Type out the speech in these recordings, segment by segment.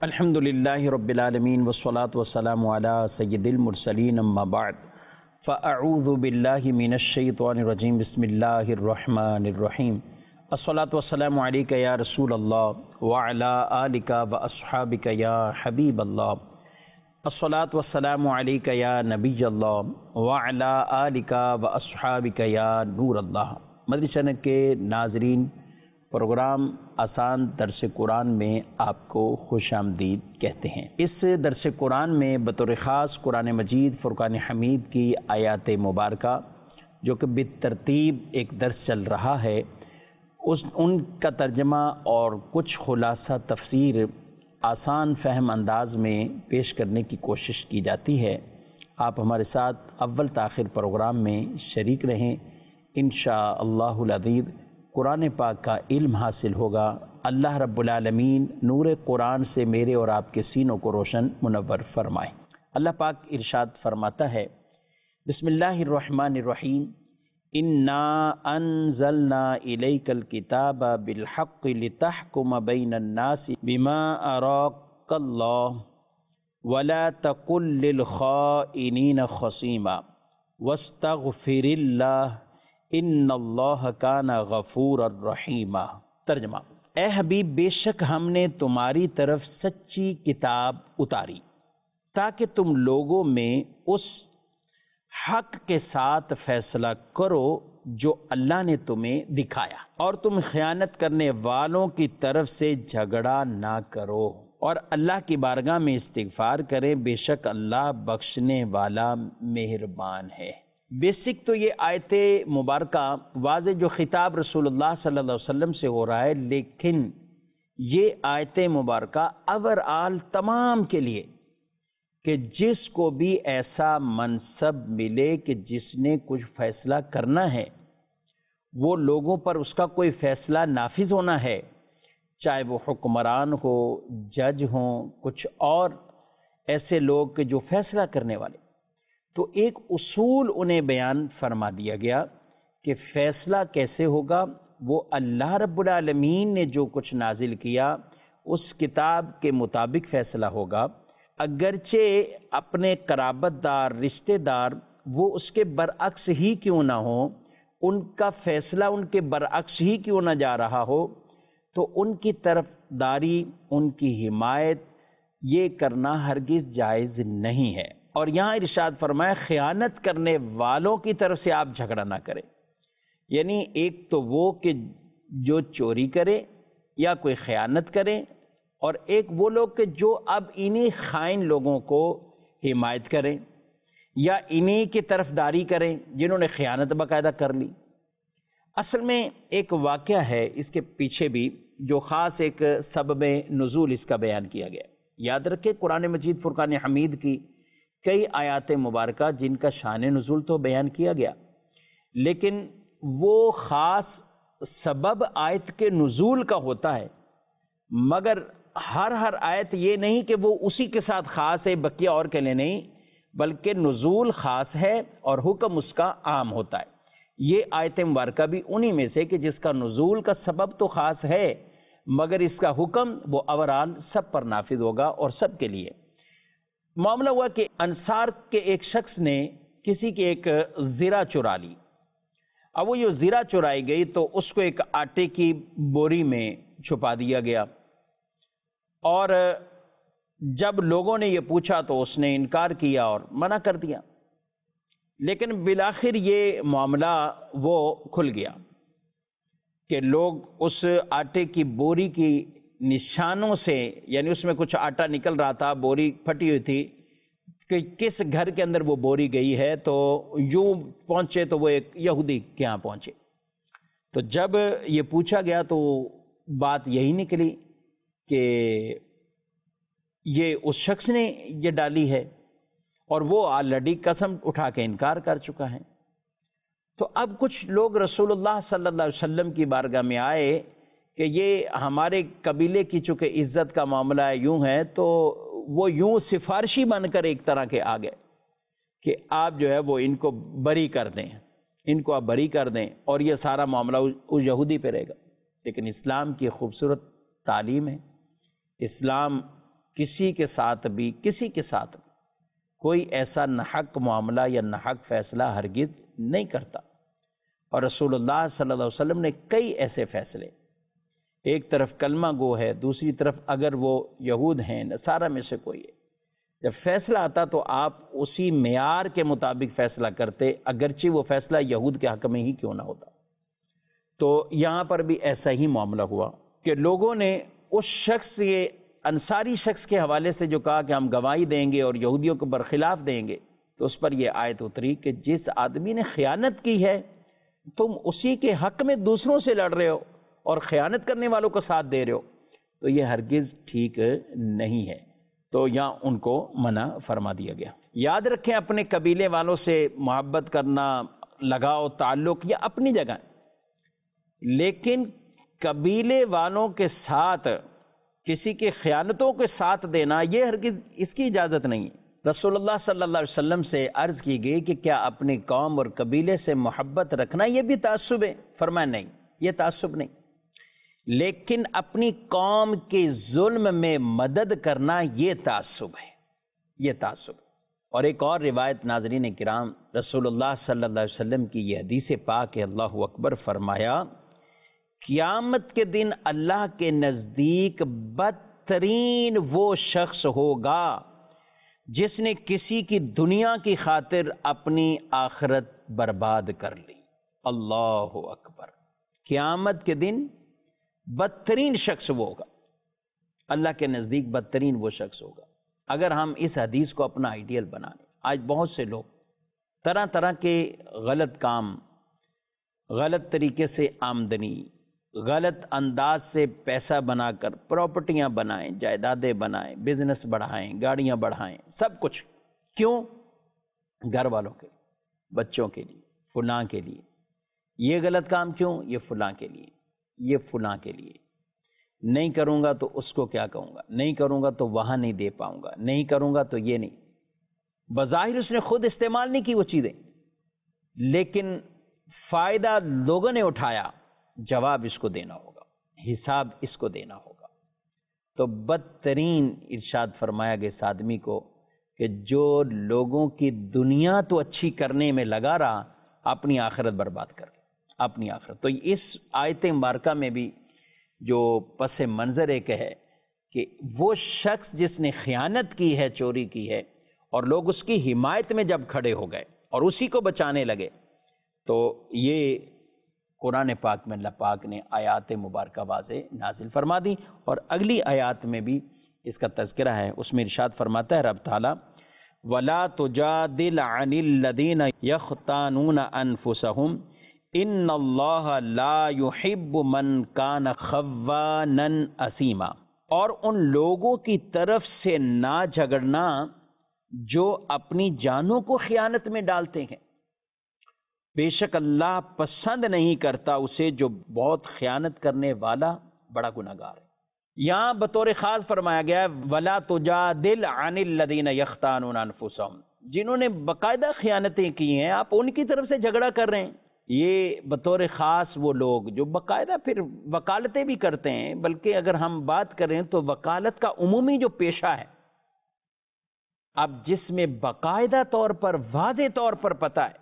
الحمد للہ رب العالمین والصلاة والسلام علی سید المرسلین اما بعد فاعوذ باللہ من الشیطان الرجیم بسم اللہ الرحمن الرحیم الصلاة والسلام علیک یا رسول اللہ وعلی آلک واصحابک یا حبیب اللہ الصلاة والسلام علیک یا نبی اللہ وعلی آلک واصحابک یا نور اللہ۔ مدنی چینل کے ناظرین، پروگرام آسان درس قرآن میں آپ کو خوش آمدید کہتے ہیں۔ اس درس قرآن میں بطور خاص قرآن مجید فرقان حمید کی آیات مبارکہ جو کہ بالترتیب ایک درس چل رہا ہے، ان کا ترجمہ اور کچھ خلاصہ تفسیر آسان فہم انداز میں پیش کرنے کی کوشش کی جاتی ہے۔ آپ ہمارے ساتھ اول تاخیر پروگرام میں شریک رہیں، انشاءاللہ العزیز قرآن پاک کا علم حاصل ہوگا۔ اللہ رب العالمین نور قرآن سے میرے اور آپ کے سینوں کو روشن منور فرمائے۔ اللہ پاک ارشاد فرماتا ہے، بسم اللہ الرحمن الرحیم، انا انزلنا الیک الکتاب بالحق لتحکم بین الناس بما اراک اللہ ولا تکن للخائنین خصیما واستغفر اللہ ان اللہ کان غفور الرحیم۔ ترجمہ: اے حبیب، بے شک ہم نے تمہاری طرف سچی کتاب اتاری تاکہ تم لوگوں میں اس حق کے ساتھ فیصلہ کرو جو اللہ نے تمہیں دکھایا، اور تم خیانت کرنے والوں کی طرف سے جھگڑا نہ کرو، اور اللہ کی بارگاہ میں استغفار کریں، بے شک اللہ بخشنے والا مہربان ہے۔ بیسک تو یہ آیت مبارکہ واضح جو خطاب رسول اللہ صلی اللہ علیہ وسلم سے ہو رہا ہے، لیکن یہ آیت مبارکہ اوورآل تمام کے لیے کہ جس کو بھی ایسا منصب ملے کہ جس نے کچھ فیصلہ کرنا ہے، وہ لوگوں پر اس کا کوئی فیصلہ نافذ ہونا ہے، چاہے وہ حکمران ہو، جج ہوں، کچھ اور ایسے لوگ کہ جو فیصلہ کرنے والے، تو ایک اصول انہیں بیان فرما دیا گیا کہ فیصلہ کیسے ہوگا۔ وہ اللہ رب العالمین نے جو کچھ نازل کیا اس کتاب کے مطابق فیصلہ ہوگا، اگرچہ اپنے قرابت دار، رشتہ دار وہ اس کے برعکس ہی کیوں نہ ہو، ان کا فیصلہ ان کے برعکس ہی کیوں نہ جا رہا ہو، تو ان کی طرف داری، ان کی حمایت یہ کرنا ہرگز جائز نہیں ہے۔ اور یہاں ارشاد فرمایا خیانت کرنے والوں کی طرف سے آپ جھگڑا نہ کریں، یعنی ایک تو وہ کہ جو چوری کرے یا کوئی خیانت کرے، اور ایک وہ لوگ کہ جو اب انہی خائن لوگوں کو حمایت کریں یا انہی کی طرف داری کریں جنہوں نے خیانت باقاعدہ کر لی۔ اصل میں ایک واقعہ ہے اس کے پیچھے بھی جو خاص ایک سبب نزول اس کا بیان کیا گیا۔ یاد رکھیں قرآن مجید فرقان حمید کی کئی آیات مبارکہ جن کا شان نزول تو بیان کیا گیا، لیکن وہ خاص سبب آیت کے نزول کا ہوتا ہے، مگر ہر آیت یہ نہیں کہ وہ اسی کے ساتھ خاص ہے، بقیہ اور کے لیے نہیں، بلکہ نزول خاص ہے اور حکم اس کا عام ہوتا ہے۔ یہ آیت مبارکہ بھی انہی میں سے کہ جس کا نزول کا سبب تو خاص ہے، مگر اس کا حکم وہ اوورآل سب پر نافذ ہوگا اور سب کے لیے۔ معاملہ ہوا کہ انصار کے ایک شخص نے کسی کی ایک زرہ چرا لی۔ اب وہ یہ زرہ چرائی گئی تو اس کو ایک آٹے کی بوری میں چھپا دیا گیا، اور جب لوگوں نے یہ پوچھا تو اس نے انکار کیا اور منع کر دیا، لیکن بالآخر یہ معاملہ وہ کھل گیا کہ لوگ اس آٹے کی بوری کی نشانوں سے، یعنی اس میں کچھ آٹا نکل رہا تھا، بوری پھٹی ہوئی تھی کہ کس گھر کے اندر وہ بوری گئی ہے، تو یوں پہنچے تو وہ ایک یہودی کے ہاں پہنچے۔ تو جب یہ پوچھا گیا تو بات یہی نکلی کہ یہ اس شخص نے یہ ڈالی ہے، اور وہ آلریڈی قسم اٹھا کے انکار کر چکا ہے۔ تو اب کچھ لوگ رسول اللہ صلی اللہ علیہ وسلم کی بارگاہ میں آئے کہ یہ ہمارے قبیلے کی چونکہ عزت کا معاملہ ہے، یوں ہے، تو وہ یوں سفارشی بن کر ایک طرح کے آ گئے کہ آپ جو ہے وہ ان کو بری کر دیں، ان کو آپ بری کر دیں، اور یہ سارا معاملہ اس یہودی پہ رہے گا۔ لیکن اسلام کی خوبصورت تعلیم ہے، اسلام کسی کے ساتھ بھی کوئی ایسا ناحق معاملہ یا ناحق فیصلہ ہرگز نہیں کرتا۔ اور رسول اللہ صلی اللہ علیہ وسلم نے کئی ایسے فیصلے، ایک طرف کلمہ گو ہے، دوسری طرف اگر وہ یہود ہیں، نصارہ میں سے کوئی ہے، جب فیصلہ آتا تو آپ اسی معیار کے مطابق فیصلہ کرتے، اگرچہ وہ فیصلہ یہود کے حق میں ہی کیوں نہ ہوتا۔ تو یہاں پر بھی ایسا ہی معاملہ ہوا کہ لوگوں نے اس شخص، یہ انصاری شخص کے حوالے سے جو کہا کہ ہم گواہی دیں گے اور یہودیوں کے برخلاف دیں گے، تو اس پر یہ آیت اتری کہ جس آدمی نے خیانت کی ہے تم اسی کے حق میں دوسروں سے لڑ رہے ہو اور خیانت کرنے والوں کو ساتھ دے رہے ہو، تو یہ ہرگز ٹھیک نہیں ہے۔ تو یہاں ان کو منع فرما دیا گیا۔ یاد رکھیں، اپنے قبیلے والوں سے محبت کرنا، لگاؤ، تعلق یہ اپنی جگہ، لیکن قبیلے والوں کے ساتھ کسی کے خیانتوں کے ساتھ دینا، یہ ہرگز اس کی اجازت نہیں ہے۔ رسول اللہ صلی اللہ علیہ وسلم سے عرض کی گئی کہ کیا اپنی قوم اور قبیلے سے محبت رکھنا یہ بھی تعصب ہے؟ فرمایا نہیں، یہ تعصب نہیں، لیکن اپنی قوم کے ظلم میں مدد کرنا یہ تعصب ہے، یہ تعصب۔ اور ایک اور روایت ناظرین کرام، رسول اللہ صلی اللہ علیہ وسلم کی یہ حدیث پاک ہے، اللہ اکبر، فرمایا قیامت کے دن اللہ کے نزدیک بدترین وہ شخص ہوگا جس نے کسی کی دنیا کی خاطر اپنی آخرت برباد کر لی۔ اللہ اکبر، قیامت کے دن بدترین شخص وہ ہوگا، اللہ کے نزدیک بدترین وہ شخص ہوگا۔ اگر ہم اس حدیث کو اپنا آئیڈیل بنا لیں، آج بہت سے لوگ طرح طرح کے غلط کام، غلط طریقے سے آمدنی، غلط انداز سے پیسہ بنا کر پراپرٹیاں بنائیں، جائیدادیں بنائیں، بزنس بڑھائیں، گاڑیاں بڑھائیں، سب کچھ کیوں؟ گھر والوں کے لیے، بچوں کے لیے، فلاں کے لیے۔ یہ غلط کام کیوں؟ یہ فلاں کے لیے، یہ فلاں کے لیے۔ نہیں کروں گا تو اس کو کیا کہوں گا، نہیں کروں گا تو وہاں نہیں دے پاؤں گا، نہیں کروں گا تو یہ نہیں۔ بظاہر اس نے خود استعمال نہیں کی وہ چیزیں، لیکن فائدہ لوگوں نے اٹھایا، جواب اس کو دینا ہوگا، حساب اس کو دینا ہوگا۔ تو بدترین ارشاد فرمایا گیا اس آدمی کو کہ جو لوگوں کی دنیا تو اچھی کرنے میں لگا رہا، اپنی آخرت برباد کر اپنی آخرت۔ تو اس آیت مبارکہ میں بھی جو پس منظر ایک ہے کہ وہ شخص جس نے خیانت کی ہے، چوری کی ہے، اور لوگ اس کی حمایت میں جب کھڑے ہو گئے اور اسی کو بچانے لگے، تو یہ قرآن پاک میں اللہ پاک نے آیات مبارکہ واضح نازل فرما دی، اور اگلی آیات میں بھی اس کا تذکرہ ہے۔ اس میں ارشاد فرماتا ہے رب تعالیٰ وَلَا تُجَادِلْ عَنِ الَّذِينَ يَخْتَانُونَ أَنفُسَهُمْ إِنَّ اللَّهَ لَا يُحِبُّ مَنْ كَانَ خَوَّانًا أَثِيمًا، اور ان لوگوں کی طرف سے نہ جھگڑنا جو اپنی جانوں کو خیانت میں ڈالتے ہیں، بے شک اللہ پسند نہیں کرتا اسے جو بہت خیانت کرنے والا بڑا گناہگار ہے۔ یہاں بطور خاص فرمایا گیا ہے وَلَا تُجَادِلْ عَنِ الَّذِينَ يَخْتَانُونَ أَنفُسَهُمْ، جنہوں نے باقاعدہ خیانتیں کی ہیں، آپ ان کی طرف سے جھگڑا کر رہے ہیں۔ یہ بطور خاص وہ لوگ جو باقاعدہ پھر وکالتیں بھی کرتے ہیں، بلکہ اگر ہم بات کریں تو وکالت کا عمومی جو پیشہ ہے، اب جس میں باقاعدہ طور پر واضح طور پر پتہ ہے،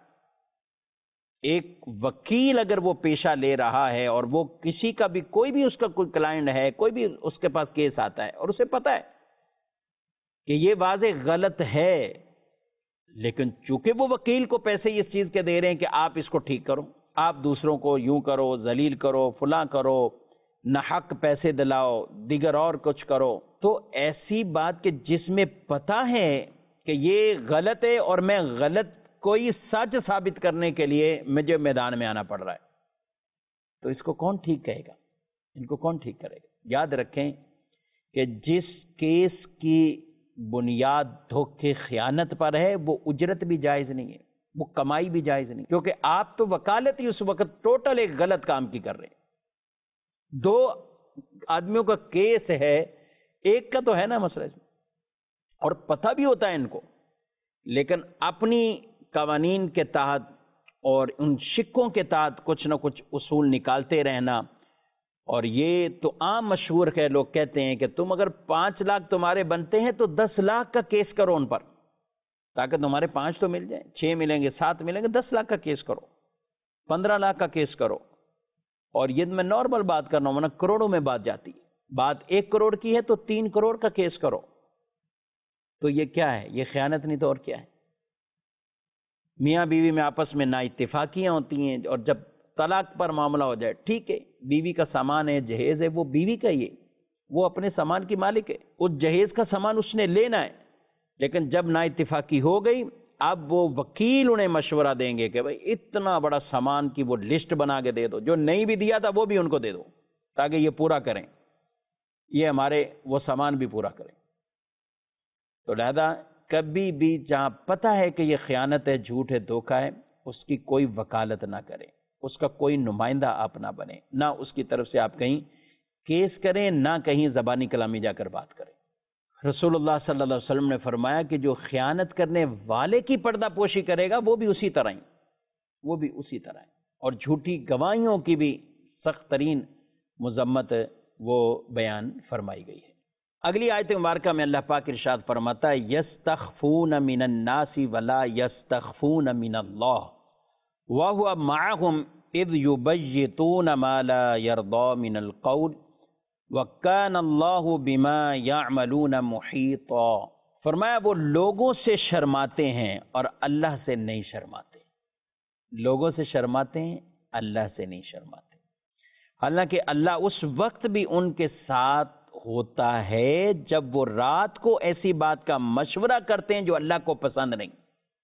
ایک وکیل اگر وہ پیشہ لے رہا ہے اور وہ کسی کا بھی، کوئی بھی اس کا کوئی کلائنٹ ہے، کوئی بھی اس کے پاس کیس آتا ہے اور اسے پتہ ہے کہ یہ واضح غلط ہے، لیکن چونکہ وہ وکیل کو پیسے اس چیز کے دے رہے ہیں کہ آپ اس کو ٹھیک کرو، آپ دوسروں کو یوں کرو، ذلیل کرو، فلاں کرو، ناحق پیسے دلاؤ، دیگر اور کچھ کرو، تو ایسی بات کہ جس میں پتہ ہے کہ یہ غلط ہے اور میں غلط کوئی سچ ثابت کرنے کے لیے مجھے میدان میں آنا پڑ رہا ہے، تو اس کو کون ٹھیک کہے گا؟ ان کو کون ٹھیک کرے گا؟ یاد رکھیں کہ جس کیس کی بنیاد دھوکے خیانت پر ہے، وہ اجرت بھی جائز نہیں ہے، وہ کمائی بھی جائز نہیں، کیونکہ آپ تو وکالت ہی اس وقت ٹوٹل ایک غلط کام کی کر رہے ہیں۔ دو آدمیوں کا کیس ہے، ایک کا تو ہے نا مسئلہ، اور پتہ بھی ہوتا ہے ان کو، لیکن اپنی قوانین کے تحت اور ان شکوں کے تحت کچھ نہ کچھ اصول نکالتے رہنا، اور یہ تو عام مشہور ہے، لوگ کہتے ہیں کہ تم اگر 5 لاکھ تمہارے بنتے ہیں تو 10 لاکھ کا کیس کرو ان پر، تاکہ تمہارے 5 تو مل جائیں، 6 ملیں گے، 7 ملیں گے، 10 لاکھ کا کیس کرو، 15 لاکھ کا کیس کرو۔ اور یہ میں نارمل بات کر رہا ہوں، ورنہ کروڑوں میں بات جاتی ہے۔ بات 1 کروڑ کی ہے تو 3 کروڑ کا کیس کرو۔ تو یہ کیا ہے؟ یہ خیانت نہیں تو اور کیا ہے؟ میاں بیوی میں آپس میں نا اتفاقیاں ہوتی ہیں، اور جب طلاق پر معاملہ ہو جائے، ٹھیک ہے، بیوی کا سامان ہے، جہیز ہے، وہ بیوی کا ہی ہے، وہ اپنے سامان کی مالک ہے، اس جہیز کا سامان اس نے لینا ہے۔ لیکن جب نا اتفاقی ہو گئی، اب وہ وکیل انہیں مشورہ دیں گے کہ بھائی اتنا بڑا سامان کی وہ لسٹ بنا کے دے دو، جو نہیں بھی دیا تھا وہ بھی ان کو دے دو، تاکہ یہ پورا کریں، یہ ہمارے وہ سامان بھی پورا کریں۔ تو لہذا کبھی بھی جہاں پتہ ہے کہ یہ خیانت ہے، جھوٹ ہے، دھوکہ ہے، اس کی کوئی وکالت نہ کریں، اس کا کوئی نمائندہ آپ نہ بنے، نہ اس کی طرف سے آپ کہیں کیس کریں، نہ کہیں زبانی کلامی جا کر بات کریں۔ رسول اللہ صلی اللہ علیہ وسلم نے فرمایا کہ جو خیانت کرنے والے کی پردہ پوشی کرے گا وہ بھی اسی طرح ہی، وہ بھی اسی طرح ہے۔ اور جھوٹی گواہیوں کی بھی سخت ترین مذمت وہ بیان فرمائی گئی ہے۔ اگلی آیت مبارکہ میں اللہ پاک ارشاد فرماتا ہے یستخفون من الناس ولا یستخفون من اللہ وَهُوَ مَعَهُمْ إِذْ يُبَيِّتُونَ مَا لَا يَرْضَى مِنَ الْقَوْلِ وَكَانَ اللَّهُ بِمَا يَعْمَلُونَ مُحِيطًا۔ فرمایا وہ لوگوں سے شرماتے ہیں اور اللہ سے نہیں شرماتے، لوگوں سے شرماتے ہیں، اللہ سے نہیں شرماتے، حالانکہ اللہ اس وقت بھی ان کے ساتھ ہوتا ہے جب وہ رات کو ایسی بات کا مشورہ کرتے ہیں جو اللہ کو پسند نہیں،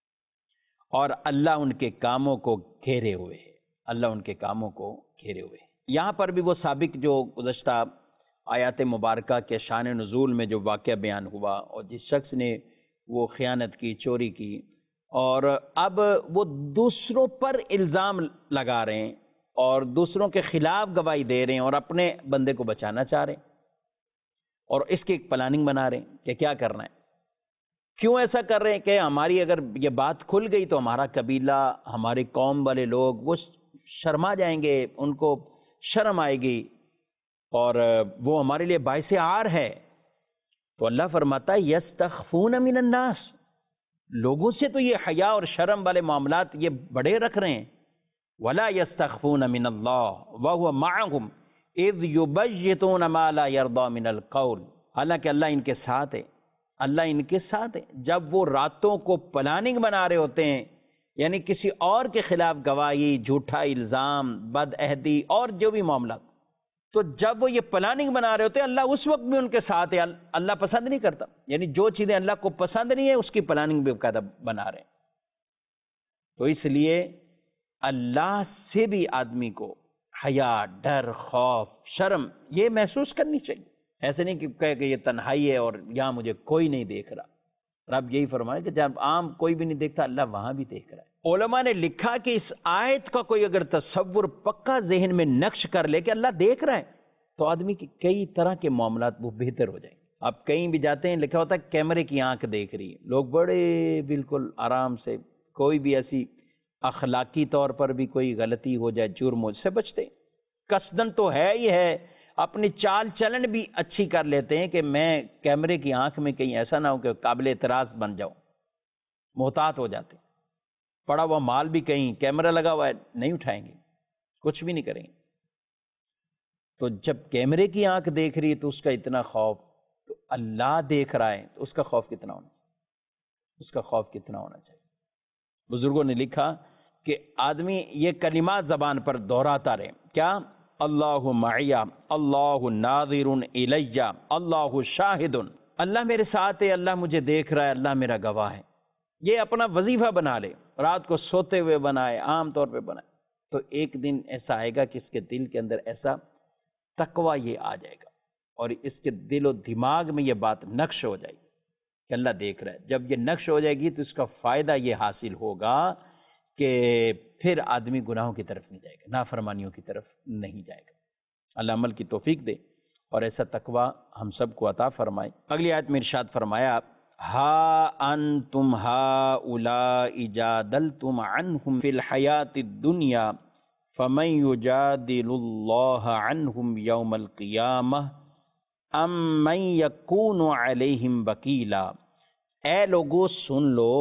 اور اللہ ان کے کاموں کو گھیرے ہوئے ہے، اللہ ان کے کاموں کو گھیرے ہوئے ہے۔ یہاں پر بھی وہ سابق جو گزشتہ آیات مبارکہ کے شان نزول میں جو واقعہ بیان ہوا، اور جس شخص نے وہ خیانت کی، چوری کی، اور اب وہ دوسروں پر الزام لگا رہے ہیں اور دوسروں کے خلاف گواہی دے رہے ہیں اور اپنے بندے کو بچانا چاہ رہے ہیں، اور اس کی ایک پلاننگ بنا رہے ہیں کہ کیا کرنا ہے۔ کیوں ایسا کر رہے ہیں کہ ہماری اگر یہ بات کھل گئی تو ہمارا قبیلہ، ہماری قوم والے لوگ وہ شرما جائیں گے، ان کو شرم آئے گی، اور وہ ہمارے لیے باعث عار ہے۔ تو اللہ فرماتا ہے یستخفون من الناس، لوگوں سے تو یہ حیا اور شرم والے معاملات یہ بڑے رکھ رہے ہیں، ولا یستخفون من اللہ وهو معهم اذ یبیتون ما لا یرضى من القول، حالانکہ اللہ ان کے ساتھ ہے، اللہ ان کے ساتھ ہے جب وہ راتوں کو پلاننگ بنا رہے ہوتے ہیں، یعنی کسی اور کے خلاف گواہی، جھوٹا الزام، بد عہدی اور جو بھی معاملات، تو جب وہ یہ پلاننگ بنا رہے ہوتے ہیں اللہ اس وقت بھی ان کے ساتھ ہے۔ اللہ پسند نہیں کرتا، یعنی جو چیزیں اللہ کو پسند نہیں ہے اس کی پلاننگ بھی باقاعدہ بنا رہے ہیں۔ تو اس لیے اللہ سے بھی آدمی کو حیا، ڈر، خوف، شرم یہ محسوس کرنی چاہیے، ایسے نہیں کہ کہے کہ یہ تنہائی ہے اور یہاں مجھے کوئی نہیں دیکھ رہا۔ رب یہی فرمائے کہ جب عام کوئی بھی نہیں دیکھتا اللہ وہاں بھی دیکھ رہا ہے۔ علماء نے لکھا کہ اس آیت کا کوئی اگر تصور پکا ذہن میں نقش کر لے کہ اللہ دیکھ رہا ہے، تو آدمی کی کئی طرح کے معاملات وہ بہتر ہو جائیں گے۔ آپ کہیں بھی جاتے ہیں لکھا ہوتا ہے کیمرے کی آنکھ دیکھ رہی ہے، لوگ بڑے بالکل آرام سے، کوئی بھی ایسی اخلاقی طور پر بھی کوئی غلطی ہو جائے، جرم ہو، سے بچتے ہیں۔ قصدن تو ہے ہی ہے، اپنی چال چلن بھی اچھی کر لیتے ہیں کہ میں کیمرے کی آنکھ میں کہیں ایسا نہ ہو کہ قابل اعتراض بن جاؤ، محتاط ہو جاتے ہیں۔ پڑا ہوا مال بھی کہیں کیمرہ لگا ہوا ہے نہیں اٹھائیں گے، کچھ بھی نہیں کریں گے۔ تو جب کیمرے کی آنکھ دیکھ رہی ہے تو اس کا اتنا خوف، تو اللہ دیکھ رہا ہے تو اس کا خوف کتنا ہونا چاہیے، اس کا خوف کتنا ہونا چاہیے۔ بزرگوں نے لکھا کہ آدمی یہ کلمات زبان پر دہراتا رہے، کیا؟ اللہ معی، اللہ ناظر الی، اللہ شاہد، اللہ میرے ساتھ ہے، اللہ مجھے دیکھ رہا ہے، اللہ میرا گواہ ہے۔ یہ اپنا وظیفہ بنا لے، رات کو سوتے ہوئے بنائے، عام طور پہ بنائے، تو ایک دن ایسا آئے گا کہ اس کے دل کے اندر ایسا تقوی یہ آ جائے گا، اور اس کے دل و دماغ میں یہ بات نقش ہو جائے گی کہ اللہ دیکھ رہا ہے۔ جب یہ نقش ہو جائے گی تو اس کا فائدہ یہ حاصل ہوگا کہ پھر آدمی گناہوں کی طرف نہیں جائے گا، نافرمانیوں کی طرف نہیں جائے گا۔ اللہ عمل کی توفیق دے اور ایسا تقوی ہم سب کو عطا فرمائے۔ اگلی آیت میں ارشاد فرمایا ہا انتم ہاؤلاء جادلتم عنہم فی الحیات الدنیا فَمَن يُجَادِلُ اللَّهَ عَنْهُمْ يَوْمَ الْقِيَامَةِ أَم مَّن يَكُونُ عَلَيْهِمْ وَكِيلًا۔ اے لوگو سن لو،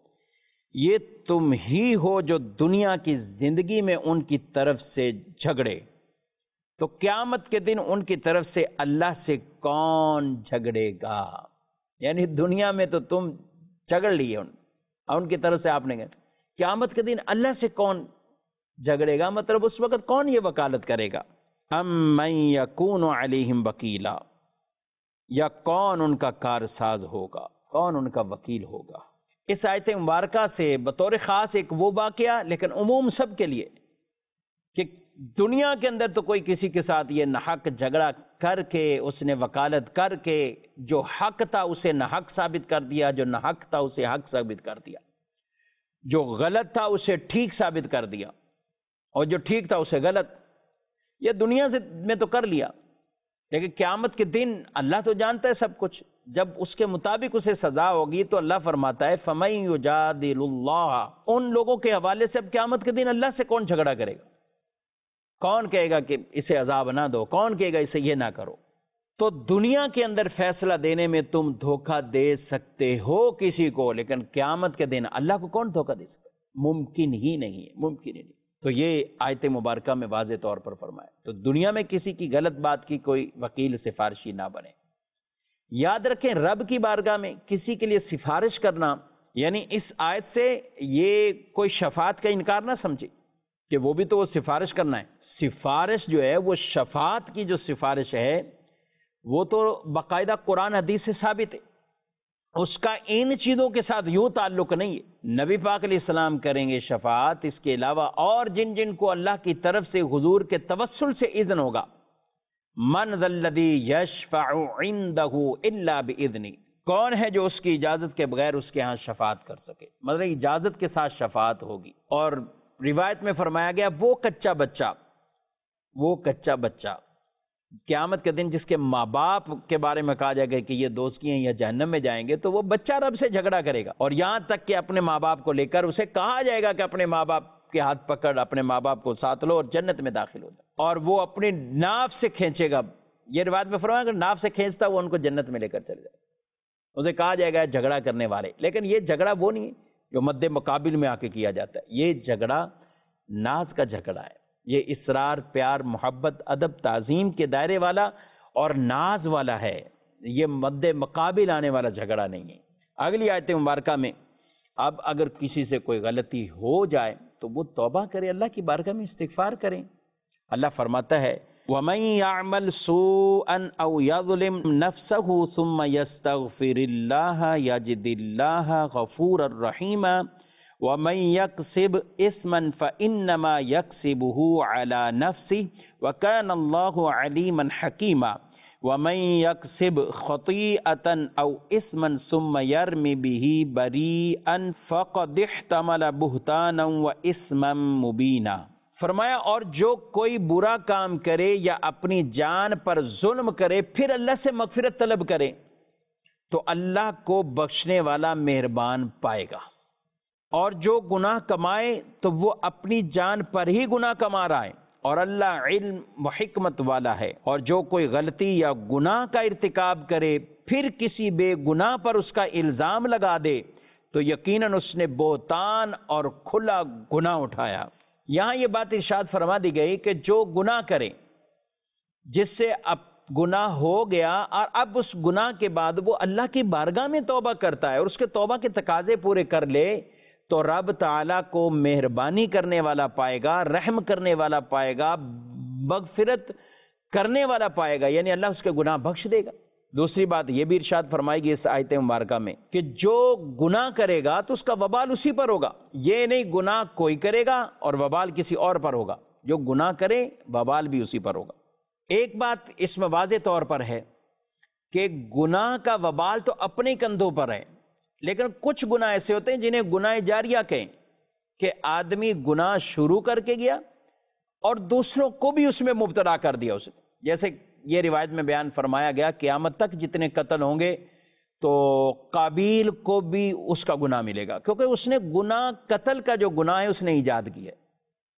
یہ تم ہی ہو جو دنیا کی زندگی میں ان کی طرف سے جھگڑے، تو قیامت کے دن ان کی طرف سے اللہ سے کون جھگڑے گا؟ یعنی دنیا میں تو تم جھگڑ لیے ان کی طرف سے، آپ نے کہا قیامت کے دن اللہ سے کون جھگڑے گا؟ مطلب اس وقت کون یہ وکالت کرے گا؟ ام من یکون علیہم وکیلا، یا کون ان کا کارساز ہوگا، کون ان کا وکیل ہوگا؟ اس آیت مبارکہ سے بطور خاص ایک وہ واقعہ، لیکن عموم سب کے لیے، کہ دنیا کے اندر تو کوئی کسی کے ساتھ یہ ناحق جھگڑا کر کے، اس نے وکالت کر کے جو حق تھا اسے ناحق ثابت کر دیا، جو ناحق تھا اسے حق ثابت کر دیا، جو غلط تھا اسے ٹھیک ثابت کر دیا، اور جو ٹھیک تھا اسے غلط، یہ دنیا میں تو کر لیا، لیکن قیامت کے دن اللہ تو جانتا ہے سب کچھ، جب اس کے مطابق اسے سزا ہوگی تو اللہ فرماتا ہے فَمَن يُجَادِلُ اللَّهَ، ان لوگوں کے حوالے سے اب قیامت کے دن اللہ سے کون جھگڑا کرے گا؟ کون کہے گا کہ اسے عذاب نہ دو؟ کون کہے گا اسے یہ نہ کرو؟ تو دنیا کے اندر فیصلہ دینے میں تم دھوکہ دے سکتے ہو کسی کو، لیکن قیامت کے دن اللہ کو کون دھوکہ دے سکتا ہے؟ ممکن ہی نہیں ہے، ممکن ہی نہیں۔ تو یہ آیت مبارکہ میں واضح طور پر فرمایا، تو دنیا میں کسی کی غلط بات کی کوئی وکیل سفارشی نہ بنے۔ یاد رکھیں رب کی بارگاہ میں کسی کے لیے سفارش کرنا، یعنی اس آیت سے یہ کوئی شفاعت کا انکار نہ سمجھے کہ وہ بھی تو وہ سفارش کرنا ہے۔ سفارش جو ہے وہ شفاعت کی جو سفارش ہے وہ تو باقاعدہ قرآن حدیث سے ثابت ہے، اس کا ان چیزوں کے ساتھ یوں تعلق نہیں ہے۔ نبی پاک علیہ السلام کریں گے شفاعت، اس کے علاوہ اور جن جن کو اللہ کی طرف سے حضور کے توسل سے اذن ہوگا، من ذا الذی یشفع عندہ الا باذنہ، کون ہے جو اس کی اجازت کے بغیر اس کے ہاں شفاعت کر سکے؟ مطلب اجازت کے ساتھ شفاعت ہوگی۔ اور روایت میں فرمایا گیا وہ کچا بچہ قیامت کے دن جس کے ماں باپ کے بارے میں کہا جائے گا کہ یہ دوزخی ہیں یا جہنم میں جائیں گے، تو وہ بچہ رب سے جھگڑا کرے گا، اور یہاں تک کہ اپنے ماں باپ کو لے کر اسے کہا جائے گا کہ اپنے ماں باپ کے ہاتھ پکڑ، اپنے ماں باپ کو ساتھ لو اور جنت میں داخل ہو جائے، اور وہ اپنی ناف سے کھینچے گا۔ یہ روایت میں فرمایا کہ ناف سے کھینچتا وہ ان کو جنت میں لے کر چلے جائے، اسے کہا جائے گا جھگڑا کرنے والے۔ لیکن یہ جھگڑا وہ نہیں ہے جو مد مقابل میں آ کے کیا جاتا ہے، یہ جھگڑا ناز کا جھگڑا ہے، یہ اسرار، پیار، محبت، ادب، تعظیم کے دائرے والا اور ناز والا ہے، یہ مد مقابل آنے والا جھگڑا نہیں ہے۔ اگلی آیت مبارکہ میں اب اگر کسی سے کوئی غلطی ہو جائے تو وہ توبہ کرے، اللہ کی بارگاہ میں استغفار کریں۔ اللہ فرماتا ہے وَمَن يَعْمَلْ سُوءًا أَوْ يَظْلِمْ نَفْسَهُ ثُمَّ يَسْتَغْفِرِ اللَّهَ يَجِدِ اللَّهَ غَفُورًا رَحِيمًا وَمَن يَكْسِبْ إِثْمًا فَإِنَّمَا يَكْسِبُهُ عَلَى نَفْسِهِ وَكَانَ اللَّهُ عَلِيمًا حَكِيمًا وَمَن يَكْسِبْ خَطِيئَةً أَوْ إِثْمًا ثُمَّ يَرْمِ بِهِ بَرِيئًا فَقَدِ احْتَمَلَ بُهْتَانًا وَإِثْمًا مُبِينًا۔ فرمایا اور جو کوئی برا کام کرے یا اپنی جان پر ظلم کرے پھر اللہ سے مغفرت طلب کرے تو اللہ کو بخشنے والا مہربان پائے گا، اور جو گناہ کمائے تو وہ اپنی جان پر ہی گناہ کما رہا ہے، اور اللہ علم و حکمت والا ہے۔ اور جو کوئی غلطی یا گناہ کا ارتکاب کرے پھر کسی بے گناہ پر اس کا الزام لگا دے تو یقیناً اس نے بہتان اور کھلا گناہ اٹھایا۔ یہاں یہ بات ارشاد فرما دی گئی کہ جو گناہ کرے، جس سے اب گناہ ہو گیا اور اب اس گناہ کے بعد وہ اللہ کی بارگاہ میں توبہ کرتا ہے اور اس کے توبہ کے تقاضے پورے کر لے، تو رب تعالیٰ کو مہربانی کرنے والا پائے گا، رحم کرنے والا پائے گا، مغفرت کرنے والا پائے گا، یعنی اللہ اس کے گناہ بخش دے گا۔ دوسری بات یہ بھی ارشاد فرمائی گئی اس آیت مبارکہ میں کہ جو گناہ کرے گا تو اس کا وبال اسی پر ہوگا، یہ نہیں گناہ کوئی کرے گا اور وبال کسی اور پر ہوگا، جو گناہ کرے وبال بھی اسی پر ہوگا۔ ایک بات اس میں واضح طور پر ہے کہ گناہ کا وبال تو اپنے کندھوں پر ہے، لیکن کچھ گناہ ایسے ہوتے ہیں جنہیں گناہ جاریہ کہیں، کہ آدمی گناہ شروع کر کے گیا اور دوسروں کو بھی اس میں مبتلا کر دیا اسے، جیسے یہ روایت میں بیان فرمایا گیا قیامت تک جتنے قتل ہوں گے تو قابیل کو بھی اس کا گناہ ملے گا، کیونکہ اس نے گناہ، قتل کا جو گناہ ہے اس نے ایجاد کیا ہے،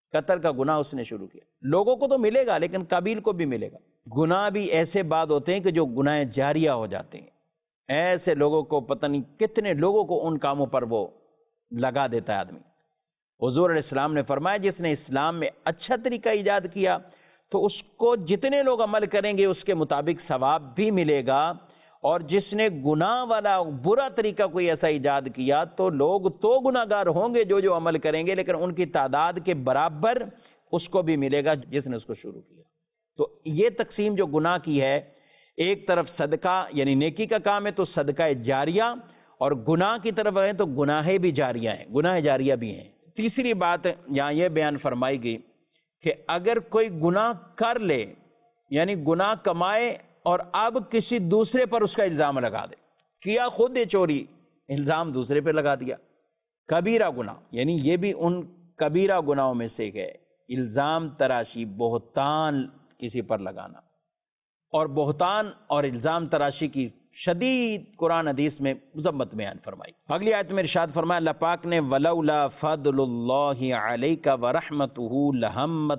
قتل کا گناہ اس نے شروع کیا. لوگوں کو تو ملے گا لیکن قابیل کو بھی ملے گا. گناہ بھی ایسے بعد ہوتے ہیں کہ جو گناہ جاریہ ہو جاتے ہیں. ایسے لوگوں کو پتہ نہیں کتنے لوگوں کو ان کاموں پر وہ لگا دیتا ہے آدمی. حضور علیہ السلام نے فرمایا جس نے اسلام میں اچھا طریقہ ایجاد کیا تو اس کو جتنے لوگ عمل کریں گے اس کے مطابق ثواب بھی ملے گا، اور جس نے گناہ والا برا طریقہ کوئی ایسا ایجاد کیا تو لوگ تو گناہگار ہوں گے جو عمل کریں گے، لیکن ان کی تعداد کے برابر اس کو بھی ملے گا جس نے اس کو شروع کیا. تو یہ تقسیم جو گناہ کی ہے، ایک طرف صدقہ یعنی نیکی کا کام ہے تو صدقہ جاریہ، اور گناہ کی طرف ہیں تو گناہ بھی جاریہ ہیں، گناہ جاریہ بھی ہیں. تیسری بات یہاں یہ بیان فرمائی گئی کہ اگر کوئی گناہ کر لے یعنی گناہ کمائے اور اب کسی دوسرے پر اس کا الزام لگا دے، کیا خود چوری، الزام دوسرے پہ لگا دیا، کبیرہ گناہ، یعنی یہ بھی ان کبیرہ گناہوں میں سے ہے. الزام تراشی، بہتان کسی پر لگانا، اور بہتان اور الزام تراشی کی شدید قرآن حدیث میں مذمت بیان فرمائی. اگلی آیت میں ارشاد فرمایا اللہ پاک نے وَلَوْلَا فَضْلُ اللَّهِ عَلَيْكَ وَرَحْمَتُهُ لَهَمَّتْ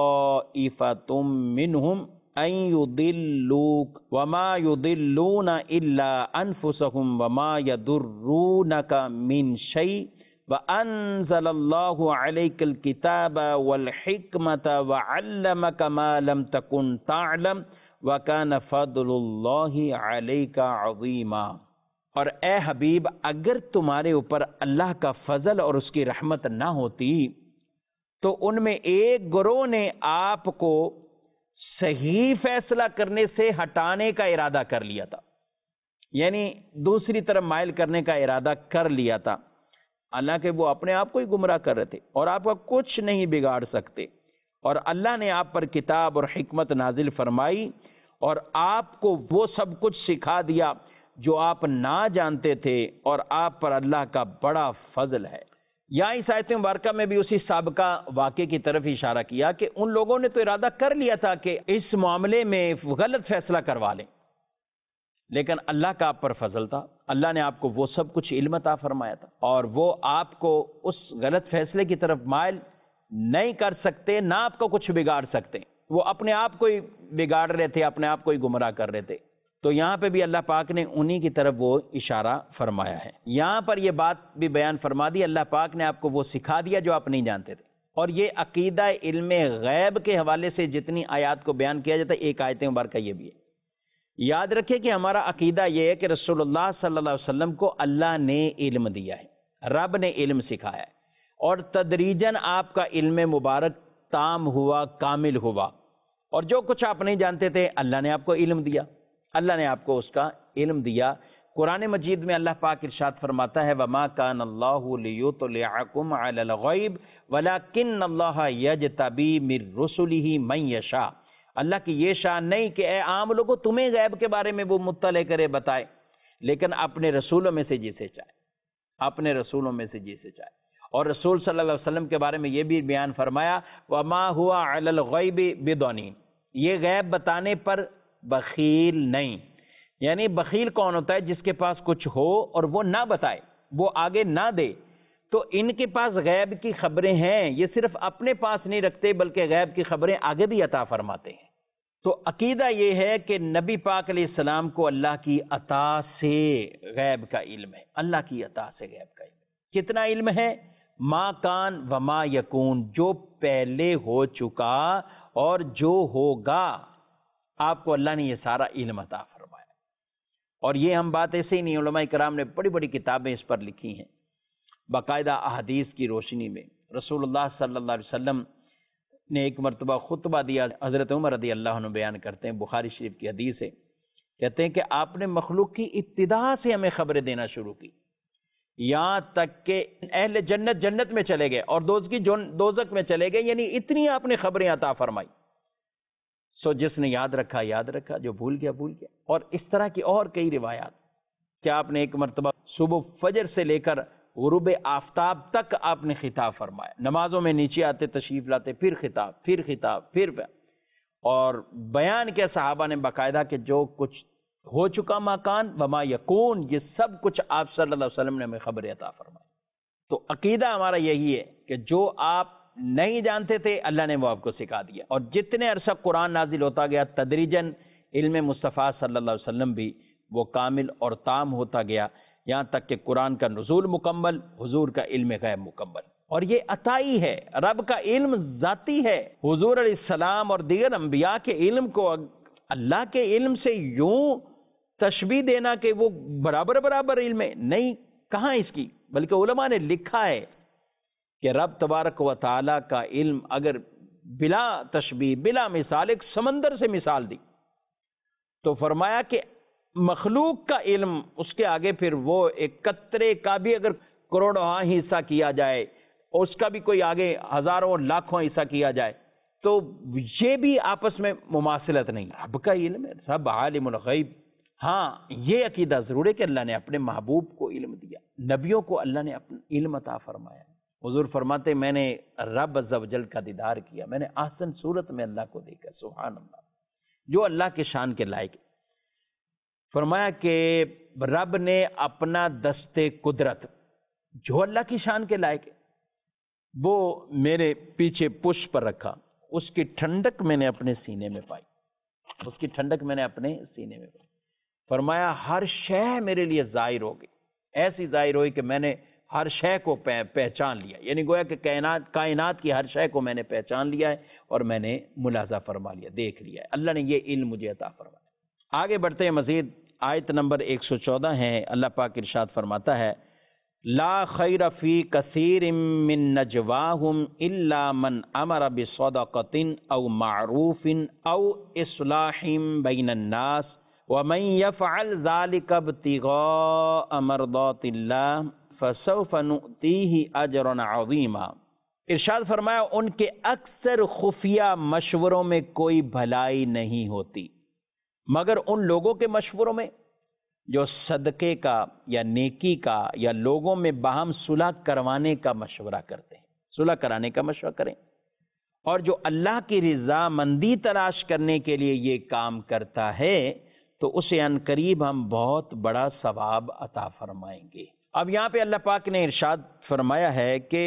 طَائِفَةٌ مِّنْهُمْ أَن يُضِلُّوكَ وَمَا يُضِلُّونَ إِلَّا أَنفُسَهُمْ وَمَا يَضُرُّونَكَ مِنْ شَيْءٍ وَأَنزَلَ اللَّهُ عَلَيْكَ الْكِتَابَ وَالْحِكْمَةَ وَعَلَّمَكَ مَا لَمْ تَكُنْ تَعْلَمُ وَكَانَ فَضْلُ اللَّهِ عَلَيْكَ عَظِيمًا. اور اے حبیب اگر تمہارے اوپر اللہ کا فضل اور اس کی رحمت نہ ہوتی تو ان میں ایک گروہ نے آپ کو صحیح فیصلہ کرنے سے ہٹانے کا ارادہ کر لیا تھا، یعنی دوسری طرف مائل کرنے کا ارادہ کر لیا تھا، حالانکہ وہ اپنے آپ کو ہی گمراہ کر رہے تھے اور آپ کا کچھ نہیں بگاڑ سکتے. اور اللہ نے آپ پر کتاب اور حکمت نازل فرمائی اور آپ کو وہ سب کچھ سکھا دیا جو آپ نہ جانتے تھے، اور آپ پر اللہ کا بڑا فضل ہے. یہاں اس آیت مبارکہ میں بھی اسی سابقہ واقعے کی طرف اشارہ کیا کہ ان لوگوں نے تو ارادہ کر لیا تھا کہ اس معاملے میں غلط فیصلہ کروا لیں، لیکن اللہ کا آپ پر فضل تھا. اللہ نے آپ کو وہ سب کچھ علم عطا فرمایا تھا اور وہ آپ کو اس غلط فیصلے کی طرف مائل نہیں کر سکتے، نہ آپ کو کچھ بگاڑ سکتے. وہ اپنے آپ کو ہی بگاڑ رہے تھے، اپنے آپ کو ہی گمراہ کر رہے تھے. تو یہاں پہ بھی اللہ پاک نے انہی کی طرف وہ اشارہ فرمایا ہے. یہاں پر یہ بات بھی بیان فرما دی اللہ پاک نے آپ کو وہ سکھا دیا جو آپ نہیں جانتے تھے. اور یہ عقیدہ علم غیب کے حوالے سے جتنی آیات کو بیان کیا جاتا ہے، ایک آیت مبارکہ یہ بھی ہے. یاد رکھیں کہ ہمارا عقیدہ یہ ہے کہ رسول اللہ صلی اللہ علیہ وسلم کو اللہ نے علم دیا ہے، رب نے علم سکھایا ہے، اور تدریجاً آپ کا علم مبارک تام ہوا، کامل ہوا، اور جو کچھ آپ نہیں جانتے تھے اللہ نے آپ کو علم دیا، اللہ نے آپ کو اس کا علم دیا. قرآن مجید میں اللہ پاک ارشاد فرماتا ہے وَمَا كَانَ اللَّهُ لِيُطْلِعَكُمْ عَلَى الْغَيْبِ وَلَكِنَّ اللَّهَ يَجْتَبِي مِن رُّسُلِهِ مَن يَشَاءُ. اللہ کی یہ شان نہیں کہ اے عام لوگوں تمہیں غیب کے بارے میں وہ مطلع کرے، بتائے، لیکن اپنے رسولوں میں سے جسے چاہے، اپنے رسولوں میں سے جسے چاہے. اور رسول صلی اللہ علیہ وسلم کے بارے میں یہ بھی بیان فرمایا وَمَا هُوَ عَلَى الْغَيْبِ بِضَنِينٍ، یہ غیب بتانے پر بخیل نہیں. یعنی بخیل کون ہوتا ہے؟ جس کے پاس کچھ ہو اور وہ نہ بتائے، وہ آگے نہ دے. تو ان کے پاس غیب کی خبریں ہیں، یہ صرف اپنے پاس نہیں رکھتے بلکہ غیب کی خبریں آگے بھی عطا فرماتے ہیں. تو عقیدہ یہ ہے کہ نبی پاک علیہ السلام کو اللہ کی عطا سے غیب کا علم ہے، اللہ کی عطا سے غیب کا علم. کتنا علم ہے؟ ما کان و ما یکون، جو پہلے ہو چکا اور جو ہوگا، آپ کو اللہ نے یہ سارا علم عطا فرمایا. اور یہ ہم بات ایسے ہی نہیں، علماء کرام نے بڑی بڑی کتابیں اس پر لکھی ہیں باقاعدہ احادیث کی روشنی میں. رسول اللہ صلی اللہ علیہ وسلم نے ایک مرتبہ خطبہ دیا، حضرت عمر رضی اللہ عنہ بیان کرتے ہیں، بخاری شریف کی حدیث ہے، کہتے ہیں کہ آپ نے مخلوق کی ابتدا سے ہمیں خبریں دینا شروع کی، یہاں تک کہ اہل جنت جنت میں چلے گئے اور دوزخی دوزخ میں چلے گئے، یعنی اتنی آپ نے خبریں عطا فرمائی. سو جس نے یاد رکھا یاد رکھا، جو بھول گیا بھول گیا. اور اس طرح کی اور کئی روایات کہ آپ نے ایک مرتبہ صبح فجر سے لے کر غروب آفتاب تک آپ نے خطاب فرمایا، نمازوں میں نیچے آتے تشریف لاتے، پھر خطاب پھر خطاب پھر اور بیان کیا صحابہ نے باقاعدہ کہ جو کچھ ہو چکا مکان وما یکون، یہ سب کچھ آپ صلی اللہ علیہ وسلم نے ہمیں خبر عطا فرمائی. تو عقیدہ ہمارا یہی ہے کہ جو آپ نہیں جانتے تھے اللہ نے وہ آپ کو سکھا دیا، اور جتنے عرصہ قرآن نازل ہوتا گیا تدریجاً علم مصطفیٰ صلی اللہ علیہ وسلم بھی وہ کامل اور تام ہوتا گیا، یہاں تک کہ قرآن کا نزول مکمل، حضور کا علم غیب مکمل۔ اور یہ عطائی ہے، رب کا علم ذاتی ہے۔ حضور علیہ السلام اور دیگر انبیاء کے علم کو اللہ کے علم سے یوں تشبیہ دینا کہ وہ برابر برابر علم ہے، نہیں، کہاں اس کی، بلکہ علماء نے لکھا ہے کہ رب تبارک و تعالی کا علم اگر بلا تشبیہ بلا مثال ایک سمندر سے مثال دی تو فرمایا کہ مخلوق کا علم اس کے آگے پھر وہ ایک قطرے کا بھی اگر کروڑوں حصہ کیا جائے، اس کا بھی کوئی آگے ہزاروں لاکھوں حصہ کیا جائے تو یہ بھی آپس میں مماثلت نہیں۔ رب کا علم ہے، رب عالم الغیب۔ ہاں یہ عقیدہ ضرور ہے کہ اللہ نے اپنے محبوب کو علم دیا، نبیوں کو اللہ نے اپنا علم عطا فرمایا۔ حضور فرماتے میں نے رب عز و جل کا دیدار کیا، میں نے احسن صورت میں اللہ کو دیکھا، سبحان اللہ، جو اللہ کے شان کے لائق۔ فرمایا کہ رب نے اپنا دستے قدرت جو اللہ کی شان کے لائق ہے وہ میرے پیچھے پشت پر رکھا، اس کی ٹھنڈک میں نے اپنے سینے میں پائی، اس کی ٹھنڈک میں نے اپنے سینے میں پائی۔ فرمایا ہر شے میرے لیے ظاہر ہو گئی، ایسی ظاہر ہوئی کہ میں نے ہر شے کو پہچان لیا، یعنی گویا کہ کائنات کی ہر شے کو میں نے پہچان لیا ہے اور میں نے ملاحظہ فرما لیا، دیکھ لیا ہے۔ اللہ نے یہ علم مجھے عطا فرمایا۔ آگے بڑھتے ہیں، مزید آیت نمبر 114 ہے، اللہ پاک ارشاد فرماتا ہے لا خیر فی کثیر من نجواہم الا من امر بصدقۃ او معروف او اصلاح بین الناس ومن يفعل ذلك ابتغاء مرضات اللہ فسوف نؤتیہ اجرا عظیما۔ ارشاد فرمایا ان کے اکثر خفیہ مشوروں میں کوئی بھلائی نہیں ہوتی مگر ان لوگوں کے مشوروں میں جو صدقے کا یا نیکی کا یا لوگوں میں باہم صلح کروانے کا مشورہ کرتے ہیں، صلح کرانے کا مشورہ کریں، اور جو اللہ کی رضا مندی تلاش کرنے کے لیے یہ کام کرتا ہے تو اسے ان قریب ہم بہت بڑا ثواب عطا فرمائیں گے۔ اب یہاں پہ اللہ پاک نے ارشاد فرمایا ہے کہ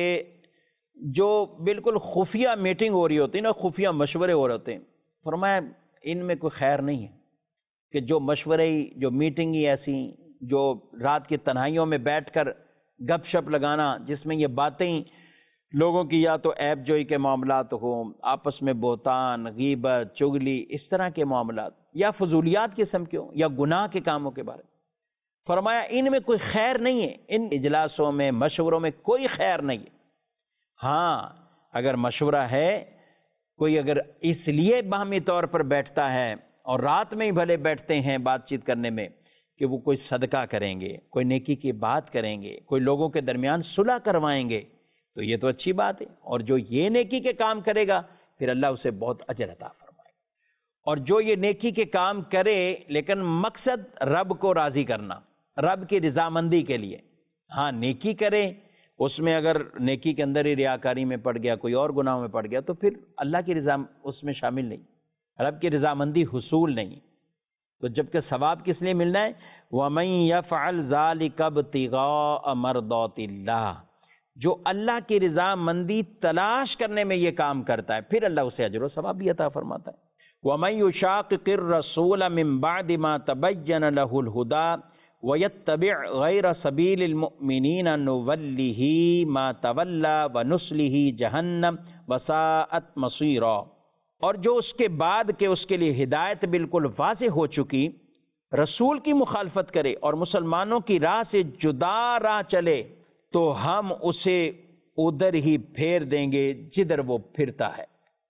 جو بالکل خفیہ میٹنگ ہو رہی ہوتی ہے نا، خفیہ مشورے ہو رہے ہوتے ہیں، فرمایا ان میں کوئی خیر نہیں ہے کہ جو مشورے جو میٹنگ ہی ایسی جو رات کی تنہائیوں میں بیٹھ کر گپ شپ لگانا، جس میں یہ باتیں لوگوں کی یا تو عیب جوئی کے معاملات ہوں، آپس میں بہتان، غیبت، چغلی، اس طرح کے معاملات، یا فضولیات قسم کے ہوں، یا گناہ کے کاموں کے بارے میں فرمایا ان میں کوئی خیر نہیں ہے، ان اجلاسوں میں مشوروں میں کوئی خیر نہیں ہے۔ ہاں اگر مشورہ ہے، کوئی اگر اس لیے باہمی طور پر بیٹھتا ہے اور رات میں ہی بھلے بیٹھتے ہیں بات چیت کرنے میں کہ وہ کوئی صدقہ کریں گے، کوئی نیکی کی بات کریں گے، کوئی لوگوں کے درمیان صلح کروائیں گے، تو یہ تو اچھی بات ہے، اور جو یہ نیکی کے کام کرے گا پھر اللہ اسے بہت اجر عطا فرمائے گا۔ اور جو یہ نیکی کے کام کرے لیکن مقصد رب کو راضی کرنا، رب کی رضامندی کے لیے، ہاں نیکی کرے، اس میں اگر نیکی کے اندر ہی ریاکاری میں پڑ گیا، کوئی اور گناہوں میں پڑ گیا تو پھر اللہ کی رضا اس میں شامل نہیں، رب کی رضامندی حصول نہیں، تو جبکہ ثواب کس لیے ملنا ہے؟ وَمَن يَفْعَلْ ذَلِكَ ابْتِغَاءَ مَرْضَاتِ اللَّهِ، جو اللہ کی رضامندی تلاش کرنے میں یہ کام کرتا ہے پھر اللہ اسے اجر و ثواب بھی عطا فرماتا ہے۔ وَمَن يُشَاقِقِ الرَّسُولَ مِن بَعْدِ مَا تَبَيَّنَ لَهُ الْهُدَىٰ وَيَتَّبِعْ غَيْرَ سَبِيلِ الْمُؤْمِنِينَ نُوَلِّهِ مَا تَوَلَّىٰ وَنُصْلِهِ جَهَنَّمَ وَسَاءَتْ مَصِيرًا۔ اور جو اس کے بعد کہ اس کے لیے ہدایت بالکل واضح ہو چکی رسول کی مخالفت کرے اور مسلمانوں کی راہ سے جدا راہ چلے تو ہم اسے ادھر ہی پھیر دیں گے جدھر وہ پھرتا ہے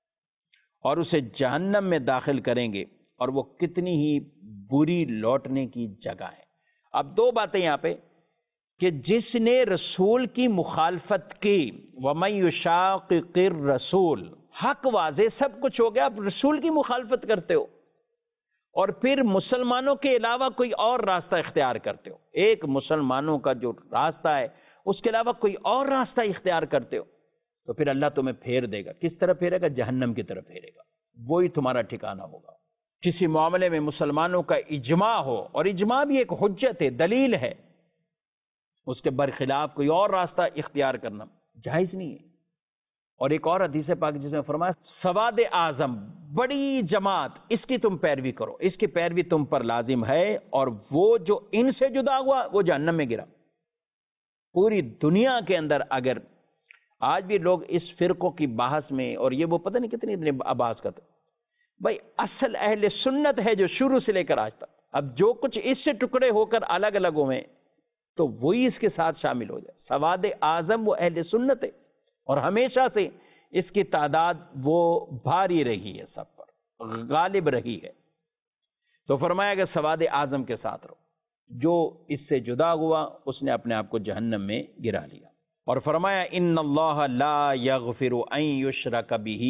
اور اسے جہنم میں داخل کریں گے، اور وہ کتنی ہی بری لوٹنے کی جگہ ہے۔ اب دو باتیں یہاں پہ کہ جس نے رسول کی مخالفت کی، وَمَن يُشَاقِقِ الرَّسُولَ، حق واضح سب کچھ ہو گیا، اب رسول کی مخالفت کرتے ہو اور پھر مسلمانوں کے علاوہ کوئی اور راستہ اختیار کرتے ہو، ایک مسلمانوں کا جو راستہ ہے اس کے علاوہ کوئی اور راستہ اختیار کرتے ہو، تو پھر اللہ تمہیں پھیر دے گا۔ کس طرح پھیرے گا؟ جہنم کی طرف پھیرے گا، وہی تمہارا ٹھکانہ ہوگا۔ کسی معاملے میں مسلمانوں کا اجماع ہو، اور اجماع بھی ایک حجت ہے، دلیل ہے، اس کے برخلاف کوئی اور راستہ اختیار کرنا جائز نہیں ہے، اور ایک اور حدیث پاک جس میں فرمایا سواد اعظم، بڑی جماعت، اس کی تم پیروی کرو، اس کی پیروی تم پر لازم ہے، اور وہ جو ان سے جدا ہوا وہ جہنم میں گرا۔ پوری دنیا کے اندر اگر آج بھی لوگ اس فرقوں کی بحث میں، اور یہ وہ پتہ نہیں کتنی اتنے آباز کرتے، بھائی اصل اہل سنت ہے جو شروع سے لے کر آج تک، اب جو کچھ اس سے ٹکڑے ہو کر الگ الگ ہوئے تو وہی اس کے ساتھ شامل ہو جائے۔ سواد اعظم وہ اہل سنت ہے، اور ہمیشہ سے اس کی تعداد وہ بھاری رہی ہے، سب پر غالب رہی ہے۔ تو فرمایا کہ سواد اعظم کے ساتھ رہو، جو اس سے جدا ہوا اس نے اپنے آپ کو جہنم میں گرا لیا۔ اور فرمایا ان اللہ لا یغفر ان یشرک بہ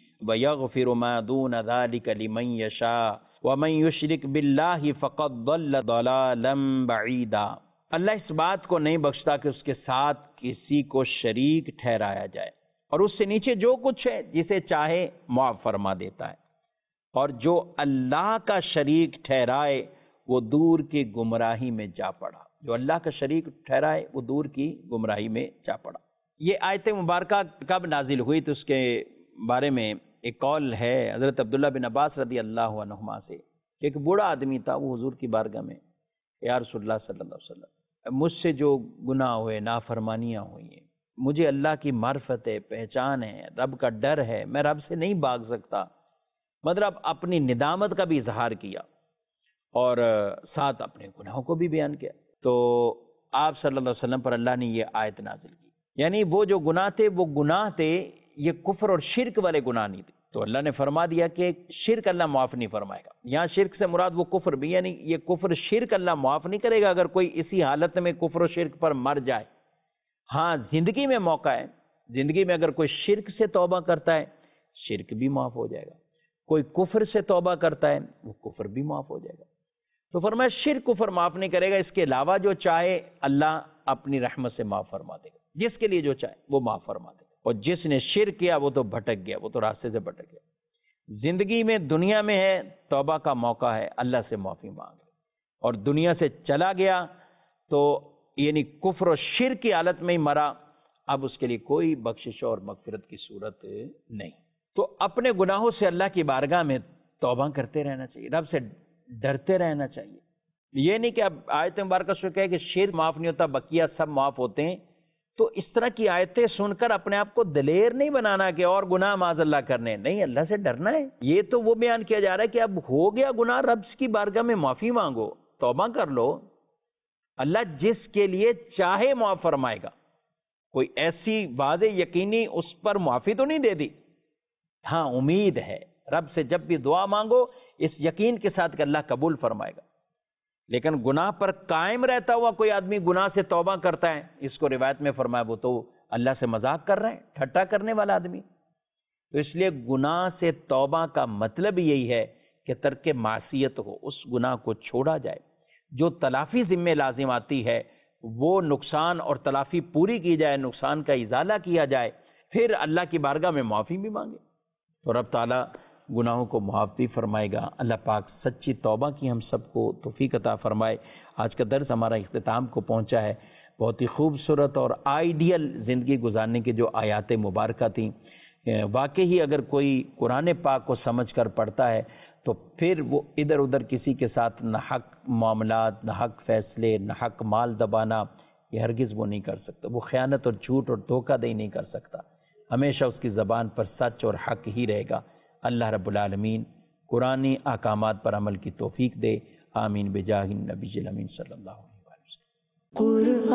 ویغفر ما دون ذلک لمن یشاء ومن یشرک باللہ فقد ضل ضلالا بعیدا۔ اللہ اس بات کو نہیں بخشتا کہ اس کے ساتھ کسی کو شریک ٹھہرایا جائے، اور اس سے نیچے جو کچھ ہے جسے چاہے معاف فرما دیتا ہے، اور جو اللہ کا شریک ٹھہرائے وہ دور کی گمراہی میں جا پڑا۔ جو اللہ کا شریک ٹھہرائے وہ دور کی گمراہی میں جا پڑا۔ یہ آیت مبارکہ کب نازل ہوئی تو اس کے بارے میں ایک قول ہے حضرت عبداللہ بن عباس رضی اللہ عنہما سے۔ ایک بوڑھا آدمی تھا، وہ حضور کی بارگاہ میں، یا رسول اللہ صلی اللہ علیہ وسلم، مجھ سے جو گناہ ہوئے، نافرمانیاں ہوئی ہیں، مجھے اللہ کی معرفت ہے، پہچان ہے، رب کا ڈر ہے، میں رب سے نہیں بھاگ سکتا۔ مطلب اپنی ندامت کا بھی اظہار کیا اور ساتھ اپنے گناہوں کو بھی بیان کیا۔ تو آپ صلی اللہ علیہ وسلم پر اللہ نے یہ آیت نازل کی، یعنی وہ جو گناہ تھے یہ کفر اور شرک والے گناہ نہیں تھے۔ تو اللہ نے فرما دیا کہ شرک اللہ معاف نہیں فرمائے گا۔ یہاں شرک سے مراد وہ کفر بھی، یعنی یہ کفر شرک اللہ معاف نہیں کرے گا اگر کوئی اسی حالت میں کفر و شرک پر مر جائے۔ ہاں زندگی میں موقع ہے، زندگی میں اگر کوئی شرک سے توبہ کرتا ہے شرک بھی معاف ہو جائے گا، کوئی کفر سے توبہ کرتا ہے وہ کفر بھی معاف ہو جائے گا۔ تو فرمایا شرک کفر معاف نہیں کرے گا، اس کے علاوہ جو چاہے اللہ اپنی رحمت سے معاف فرما دے گا، جس کے لیے جو چاہے وہ معاف فرما دے گا۔ اور جس نے شرک کیا وہ تو بھٹک گیا، وہ تو راستے سے بھٹک گیا۔ زندگی میں دنیا میں ہے توبہ کا موقع ہے، اللہ سے معافی مانگ لے، اور دنیا سے چلا گیا تو یعنی کفر و شرک کی حالت میں ہی مرا، اب اس کے لیے کوئی بخشش اور مغفرت کی صورت نہیں۔ تو اپنے گناہوں سے اللہ کی بارگاہ میں توبہ کرتے رہنا چاہیے، رب سے ڈرتے رہنا چاہیے۔ یہ نہیں کہ اب آیت مبارکہ سے کہے کہ شرک معاف نہیں ہوتا بقیہ سب معاف ہوتے ہیں، تو اس طرح کی آیتیں سن کر اپنے آپ کو دلیر نہیں بنانا کہ اور گناہ معاذ اللہ کرنے، نہیں، اللہ سے ڈرنا ہے۔ یہ تو وہ بیان کیا جا رہا ہے کہ اب ہو گیا گناہ، رب کی بارگاہ میں معافی مانگو، توبہ کر لو، اللہ جس کے لیے چاہے معاف فرمائے گا۔ کوئی ایسی واضح یقینی اس پر معافی تو نہیں دے دی، ہاں امید ہے، رب سے جب بھی دعا مانگو اس یقین کے ساتھ کہ اللہ قبول فرمائے گا۔ لیکن گناہ پر قائم رہتا ہوا کوئی آدمی گناہ سے توبہ کرتا ہے، اس کو روایت میں فرمایا وہ تو اللہ سے مذاق کر رہے ہیں، ٹھٹا کرنے والا آدمی۔ تو اس لیے گناہ سے توبہ کا مطلب یہی ہے کہ ترک معصیت ہو، اس گناہ کو چھوڑا جائے، جو تلافی ذمہ لازم آتی ہے وہ نقصان اور تلافی پوری کی جائے، نقصان کا ازالہ کیا جائے، پھر اللہ کی بارگاہ میں معافی بھی مانگے تو رب تعالیٰ گناہوں کو معاف بھی فرمائے گا۔ اللہ پاک سچی توبہ کی ہم سب کو توفیق عطا فرمائے۔ آج کا درس ہمارا اختتام کو پہنچا ہے۔ بہت ہی خوبصورت اور آئیڈیل زندگی گزارنے کی جو آیات مبارکہ تھیں، واقعی اگر کوئی قرآن پاک کو سمجھ کر پڑھتا ہے تو پھر وہ ادھر ادھر کسی کے ساتھ نہ حق معاملات، نہ حق فیصلے، نہ حق مال دبانا، یہ ہرگز وہ نہیں کر سکتا۔ وہ خیانت اور جھوٹ اور دھوکہ دہی نہیں کر سکتا، ہمیشہ اس کی زبان پر سچ اور حق ہی رہے گا۔ اللہ رب العالمین قرآنی احکامات پر عمل کی توفیق دے، آمین بجاہ النبی الامین صلی اللہ علیہ وسلم۔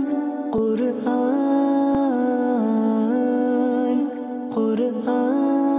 قرآن